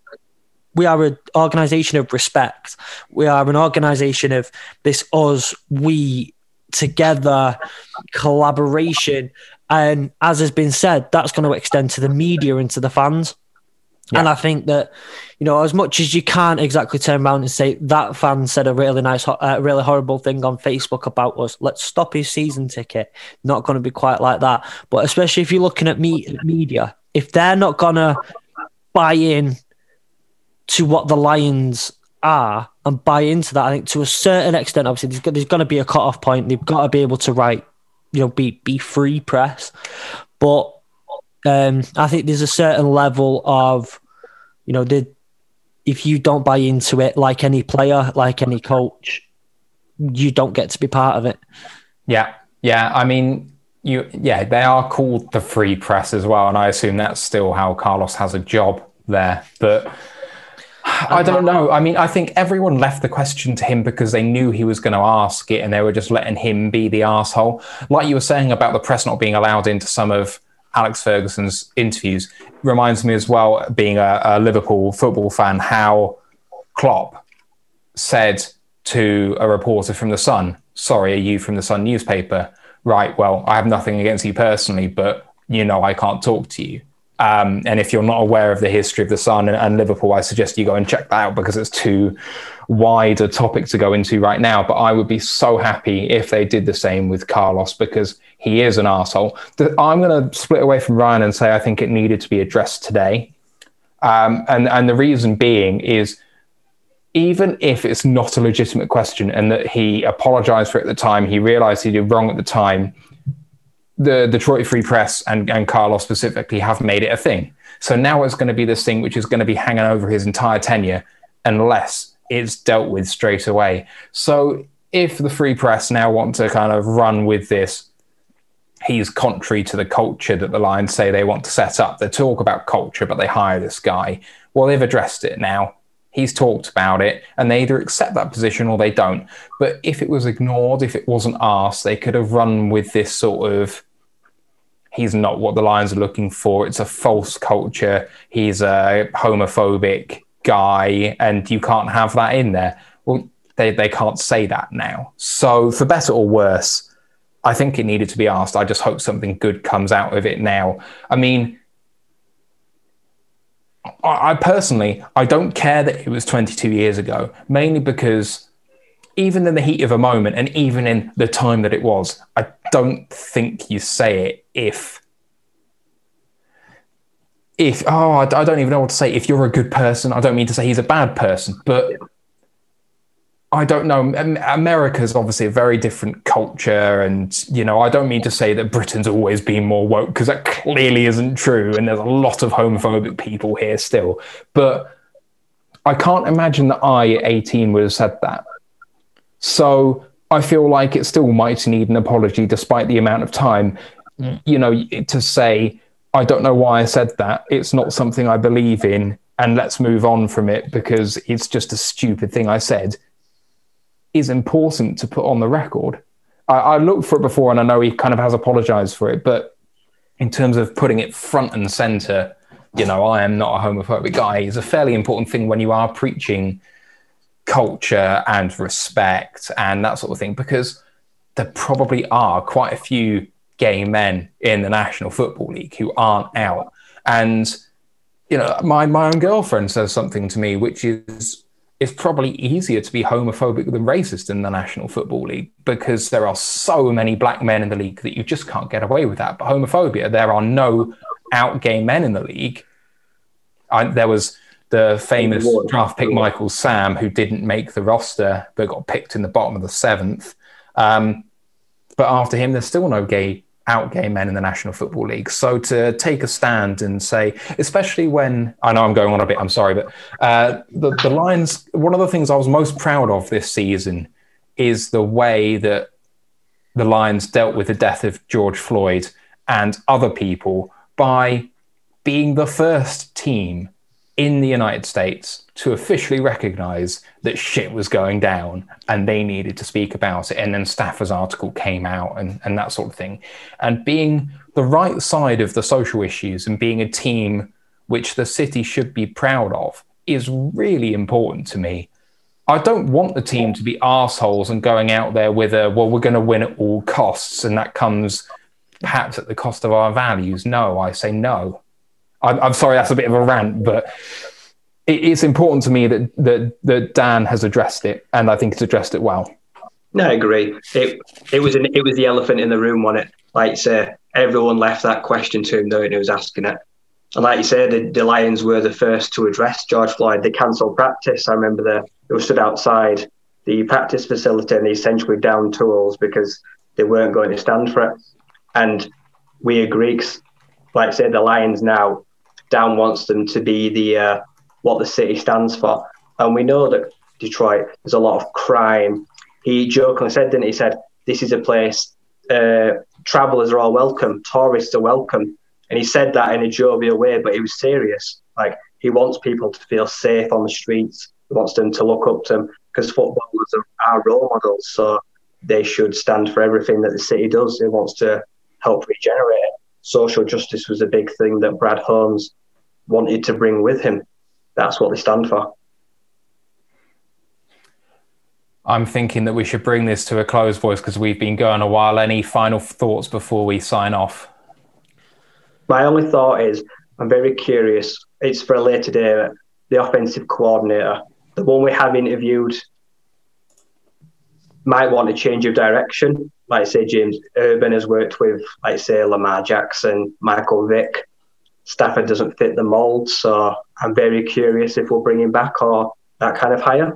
an organization of respect. We are an organization of this us, we, together, collaboration. And as has been said, that's going to extend to the media and to the fans. Yeah. And I think that, as much as you can't exactly turn around and say that fan said a really nice, really horrible thing on Facebook about us, let's stop his season ticket. Not going to be quite like that. But especially if you're looking at media, if they're not going to buy in to what the Lions are and buy into that, I think to a certain extent, obviously, there's going to be a cut-off point. They've got to be able to write, be free press. But I think there's a certain level of, if you don't buy into it, like any player, like any coach, you don't get to be part of it.
Yeah. I mean, they are called the Free Press as well, and I assume that's still how Carlos has a job there. But I don't know. I mean, I think everyone left the question to him because they knew he was going to ask it, and they were just letting him be the arsehole. Like you were saying about the press not being allowed into some of Alex Ferguson's interviews, reminds me as well, being a Liverpool football fan, how Klopp said to a reporter from The Sun, "Sorry, are you from The Sun newspaper? Right, well, I have nothing against you personally, but I can't talk to you. And if you're not aware of the history of The Sun and Liverpool, I suggest you go and check that out because it's too wide a topic to go into right now. But I would be so happy if they did the same with Carlos because he is an arsehole. I'm going to split away from Ryan and say I think it needed to be addressed today. And the reason being is, even if it's not a legitimate question and that he apologized for it at the time, he realized he did wrong at the time, the Detroit Free Press and Carlos specifically have made it a thing. So now it's going to be this thing which is going to be hanging over his entire tenure unless it's dealt with straight away. So if the Free Press now want to kind of run with this, he's contrary to the culture that the Lions say they want to set up. They talk about culture, but they hire this guy. Well, they've addressed it now. He's talked about it, and they either accept that position or they don't. But if it was ignored, if it wasn't asked, they could have run with this sort of, he's not what the Lions are looking for. It's a false culture. He's a homophobic guy, and you can't have that in there. Well, they can't say that now. So for better or worse, I think it needed to be asked. I just hope something good comes out of it now. I mean, I personally, I don't care that it was 22 years ago, mainly because even in the heat of a moment and even in the time that it was, I don't think you say it if I don't even know what to say. If you're a good person, I don't mean to say he's a bad person, but I don't know. America's obviously a very different culture. And, I don't mean to say that Britain's always been more woke because that clearly isn't true. And there's a lot of homophobic people here still. But I can't imagine that I, at 18, would have said that. So I feel like it still might need an apology despite the amount of time, to say, I don't know why I said that. It's not something I believe in. And let's move on from it because it's just a stupid thing I said, is important to put on the record. I looked for it before and I know he kind of has apologized for it, but in terms of putting it front and center, I am not a homophobic guy. It's a fairly important thing when you are preaching culture and respect and that sort of thing, because there probably are quite a few gay men in the National Football League who aren't out. And, my own girlfriend says something to me, which is, it's probably easier to be homophobic than racist in the National Football League because there are so many black men in the league that you just can't get away with that. But homophobia, there are no out gay men in the league. There was the famous draft pick Michael Sam, who didn't make the roster but got picked in the bottom of the 7th. But after him, there's still no out gay men in the National Football League. So to take a stand and say, especially when, I know I'm going on a bit, I'm sorry, but the Lions, one of the things I was most proud of this season is the way that the Lions dealt with the death of George Floyd and other people by being the first team in the United States to officially recognize that shit was going down and they needed to speak about it. And then Stafford's article came out and that sort of thing. And being the right side of the social issues and being a team which the city should be proud of is really important to me. I don't want the team to be arseholes and going out there with we're going to win at all costs. And that comes perhaps at the cost of our values. No, I say no. I'm sorry, that's a bit of a rant, but it's important to me that Dan has addressed it, and I think he's addressed it well.
No, I agree. It was the elephant in the room, wasn't it? Like you say, everyone left that question to him knowing he was asking it. And like you say, the Lions were the first to address George Floyd. They cancelled practice. I remember they were stood outside the practice facility and they essentially downed tools because they weren't going to stand for it. And we agree, 'cause like I said, the Lions now, Dan wants them to be the what the city stands for. And we know that Detroit, there's a lot of crime. He jokingly said, didn't he? He said, this is a place, travellers are all welcome, tourists are welcome. And he said that in a jovial way, but he was serious. Like, he wants people to feel safe on the streets. He wants them to look up to him, because footballers are role models, so they should stand for everything that the city does. He wants to help regenerate it. Social justice was a big thing that Brad Holmes wanted to bring with him. That's what they stand for.
I'm thinking that we should bring this to a close, boys, because we've been going a while. Any final thoughts before we sign off?
My only thought is, I'm very curious. It's for a later day. The offensive coordinator, the one we have interviewed, might want a change of direction. Like, say, James Urban has worked with, like, say, Lamar Jackson, Michael Vick. Stafford doesn't fit the mould, so I'm very curious if we'll bring him back or that kind of hire.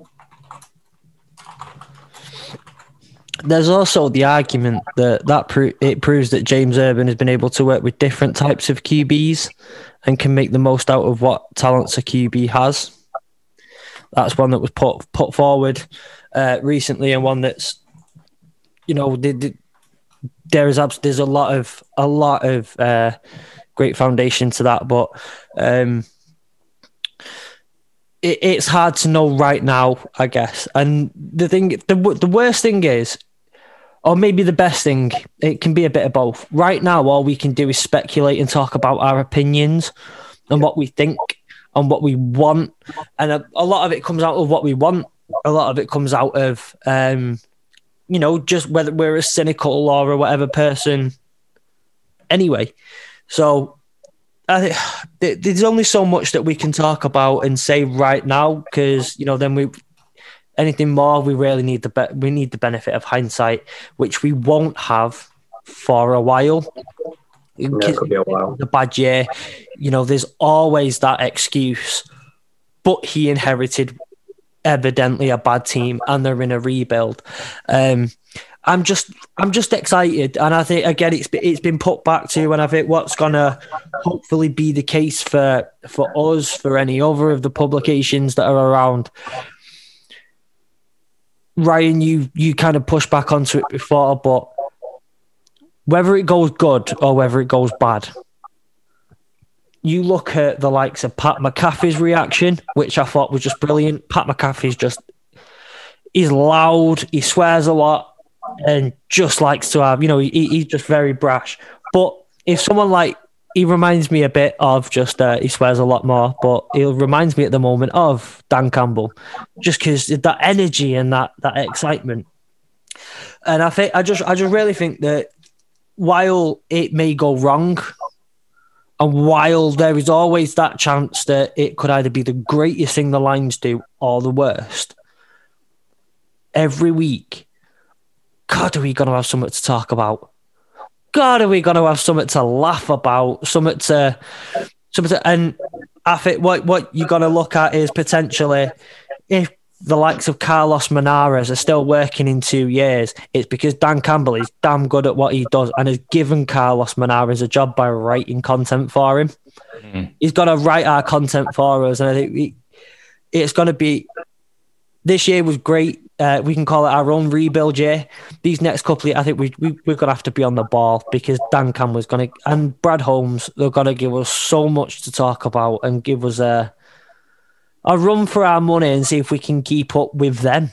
There's also the argument that it proves that James Urban has been able to work with different types of QBs and can make the most out of what talents a QB has. That's one that was put forward recently, and one that's, there's a lot of great foundation to that, but it's hard to know right now, I guess. And the worst thing is, or maybe the best thing, it can be a bit of both. Right now, all we can do is speculate and talk about our opinions and what we think and what we want. And a lot of it comes out of what we want. A lot of it comes out of, just whether we're a cynical or a whatever person. Anyway, so I think there's only so much that we can talk about and say right now, because, then anything more, we really need we need the benefit of hindsight, which we won't have for a while.
Yeah, it could be a while.
The bad year, there's always that excuse. But he inherited evidently a bad team, and they're in a rebuild. I'm just excited, and I think again it's been put back to, and I think what's gonna hopefully be the case for us, for any other of the publications that are around. Ryan, you kind of pushed back onto it before, but whether it goes good or whether it goes bad, you look at the likes of Pat McAfee's reaction, which I thought was just brilliant. Pat McAfee's he's loud, he swears a lot, and just likes to have, he's just very brash. But if someone he reminds me a bit of he swears a lot more, but he reminds me at the moment of Dan Campbell, just because that energy and that excitement. And I just really think that while it may go wrong, and while there is always that chance that it could either be the greatest thing the Lions do or the worst, every week, God, are we going to have something to talk about? God, are we going to have something to laugh about? Something to, and I think what you're going to look at is potentially, if the likes of Carlos Menares are still working in 2 years, it's because Dan Campbell is damn good at what he does and has given Carlos Menares a job by writing content for him. Mm. He's going to write our content for us, and I think it's going to be. This year was great. We can call it our own rebuild year. These next couple of, I think we're going to have to be on the ball, because Dan Campbell's going to, and Brad Holmes, they're going to give us so much to talk about and give us a run for our money and see if we can keep up with them.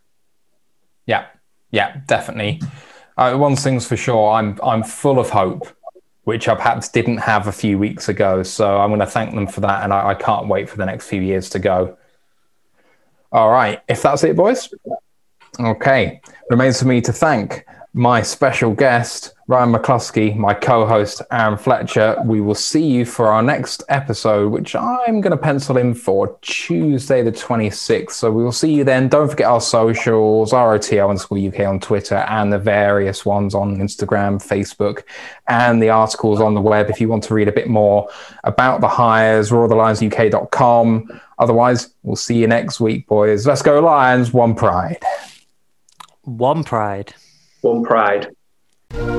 Yeah, definitely. One thing's for sure, I'm full of hope, which I perhaps didn't have a few weeks ago. So I'm going to thank them for that, and I can't wait for the next few years to go. All right, if that's it, boys. Okay, remains for me to thank my special guest, Ryan McCluskey, my co-host, Aaron Fletcher. We will see you for our next episode, which I'm going to pencil in for Tuesday the 26th. So we will see you then. Don't forget our socials, ROTL_UK on Twitter, and the various ones on Instagram, Facebook, and the articles on the web if you want to read a bit more about the hires, rawthelionsuk.com. Otherwise, we'll see you next week, boys. Let's go Lions. One pride.
One pride.
One pride.